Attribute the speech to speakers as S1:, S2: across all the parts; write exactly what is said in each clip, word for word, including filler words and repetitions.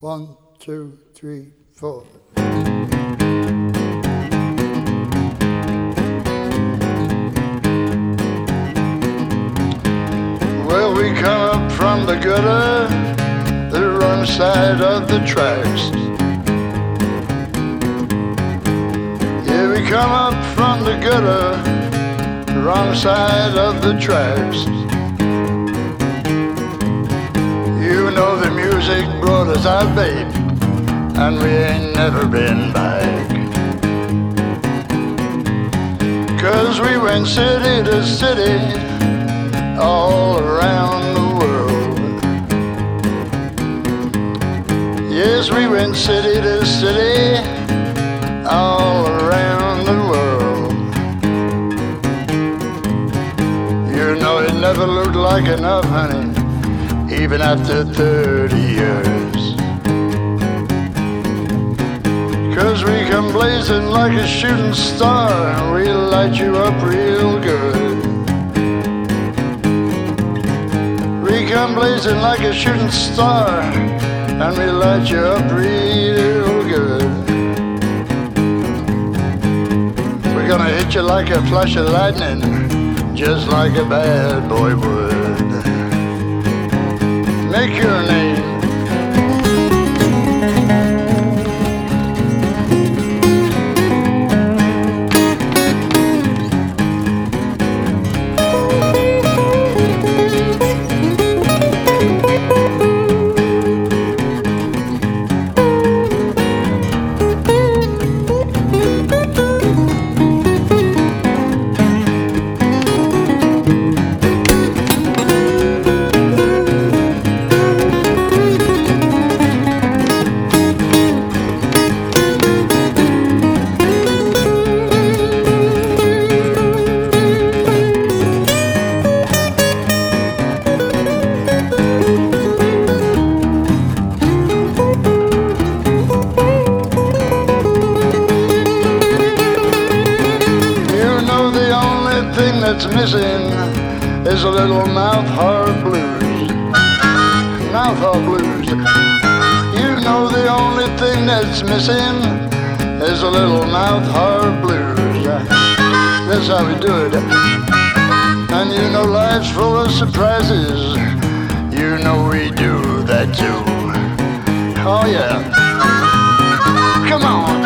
S1: One, two, three, four. Well, we come up from the gutter, the wrong side of the tracks. Yeah, we come up from the gutter, the wrong side of the tracks. You know the music brought us out, babe, and we ain't never been back. 'Cause we went city to city, all around the world. Yes, we went city to city, all around the world. You know it never looked like enough, honey, even after thirty years. 'Cause we come blazing like a shooting star, and we light you up real good. We come blazing like a shooting star, and we light you up real good. We're gonna hit you like a flash of lightning, just like a bad boy would. Make your name. That's missing is a little mouth harp blues. Mouth harp blues. You know the only thing that's missing is a little mouth harp blues. That's how we do it. And you know life's full of surprises. You know we do that too. Oh yeah. Come on.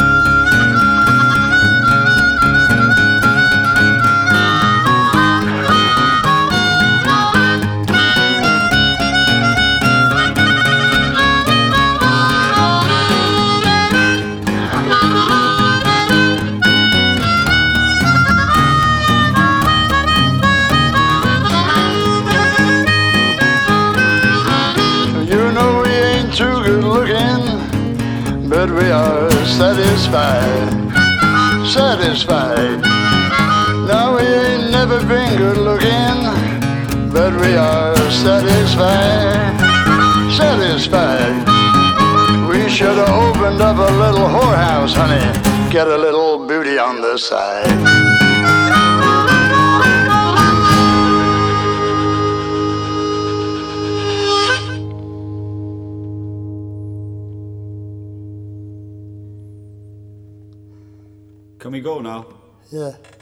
S1: Too good looking, but we are satisfied, satisfied. Now we ain't never been good looking, but we are satisfied, satisfied. We should have opened up a little whorehouse, honey, get a little booty on the side.
S2: Can we go now?
S1: Yeah.